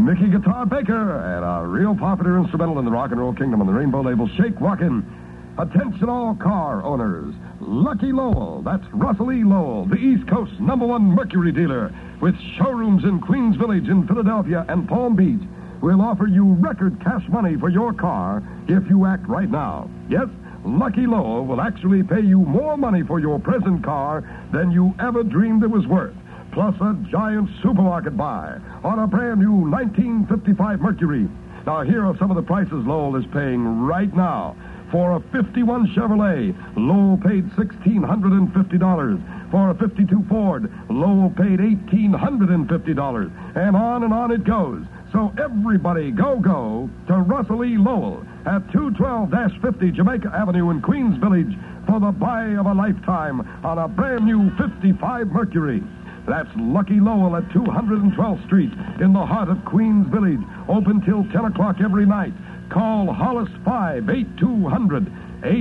Mickey Guitar Baker, and a real popular instrumental in the rock and roll kingdom on the Rainbow label, Shake Rockin'. Attention all car owners. Lucky Lowell, that's Russell E. Lowell, the East Coast #1 Mercury dealer, with showrooms in Queens Village, in Philadelphia, and Palm Beach, will offer you record cash money for your car if you act right now. Yes, Lucky Lowell will actually pay you more money for your present car than you ever dreamed it was worth, plus a giant supermarket buy on a brand new 1955 Mercury. Now, here are some of the prices Lowell is paying right now. For a 51 Chevrolet, Lowell paid $1,650. For a 52 Ford, Lowell paid $1,850. And on it goes. So everybody go to Russell E. Lowell at 212-50 Jamaica Avenue in Queens Village for the buy of a lifetime on a brand new 55 Mercury. That's Lucky Lowell at 212th Street in the heart of Queens Village. Open till 10 o'clock every night. Call Hollis 58200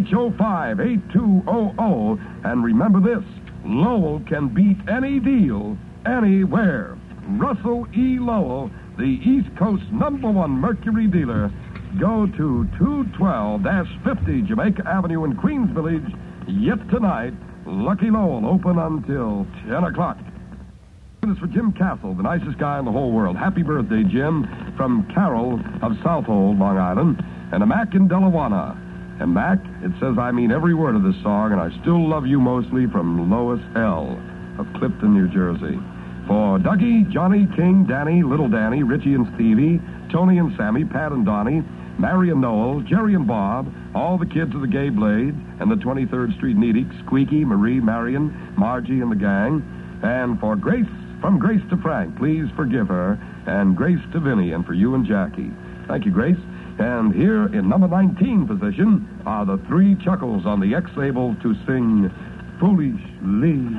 805-8200. And remember this, Lowell can beat any deal anywhere. Russell E. Lowell, the East Coast #1 Mercury dealer. Go to 212-50 Jamaica Avenue in Queens Village. Yet tonight, Lucky Lowell open until 10 o'clock. This is for Jim Castle, the nicest guy in the whole world. Happy birthday, Jim, from Carol of Southold, Long Island, and a Mac in Delawana. And Mac, it says I mean every word of this song, and I still love you mostly, from Lois L. of Clifton, New Jersey. For Dougie, Johnny, King, Danny, Little Danny, Richie and Stevie, Tony and Sammy, Pat and Donnie, Mary and Noel, Jerry and Bob, all the kids of the Gay Blade, and the 23rd Street Needick, Squeaky, Marie, Marion, Margie, and the gang. And for Grace, from Grace to Frank, please forgive her, and Grace to Vinny, and for you and Jackie. Thank you, Grace. And here in number 19 position are the Three Chuckles on the X label to sing Foolishly.